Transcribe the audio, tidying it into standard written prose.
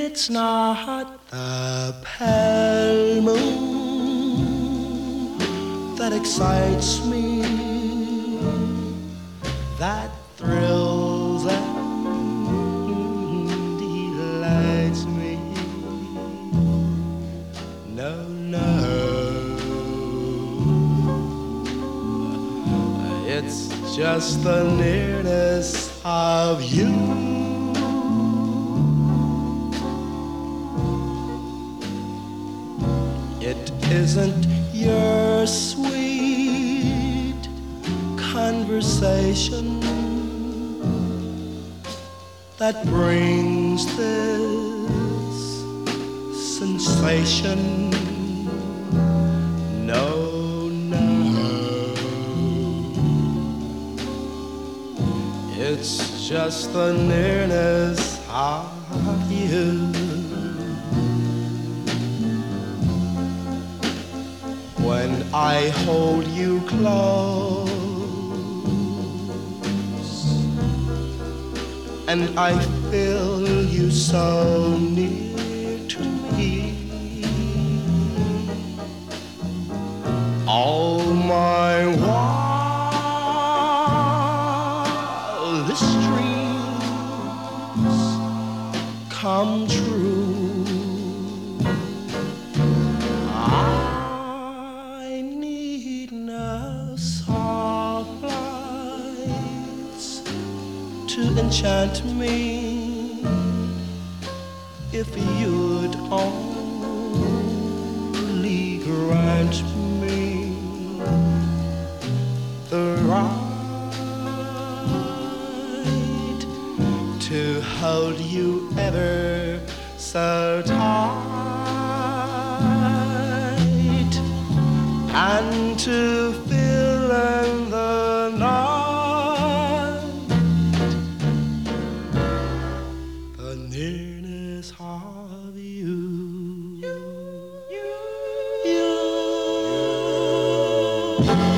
It's not the pale moon that excites me, that thrills and delights me. No, no, it's just the nearness of you. It isn't your sweet conversation that brings this sensation. No, no, it's just the nearness of you. When I hold you close and I feel you so near to me, all my wildest dreams come true. To enchant me, if you'd only grant me the right to hold you ever so tight and to fill in the night nearness of you. You.